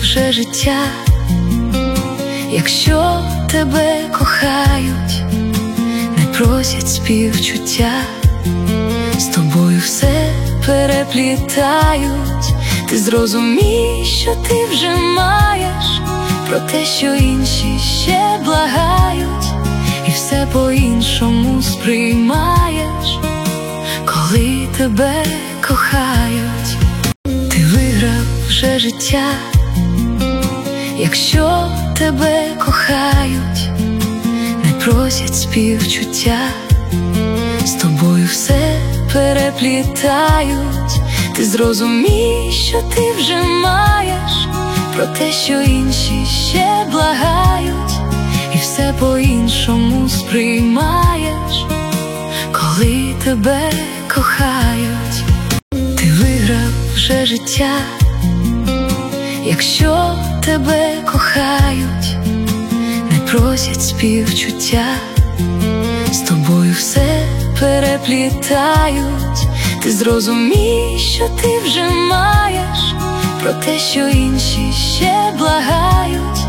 вже життя. Якщо тебе кохають, не просять співчуття, з тобою все переплітають. Ти зрозумій, що ти вже маєш, про те, що інші ще благають, і все по-іншому сприймаєш, коли тебе кохають. Ти виграв вже життя. Якщо тебе кохають, не просять співчуття, з тобою все переплітають. Ти зрозумій, що ти вже маєш, про те, що інші ще благають, і все по-іншому сприймаєш, коли тебе кохають. Ти виграв вже життя. Якщо тебе кохають, не просять співчуття, з тобою все переплітають. Ти зрозумій, що ти вже маєш, про те, що інші ще благають,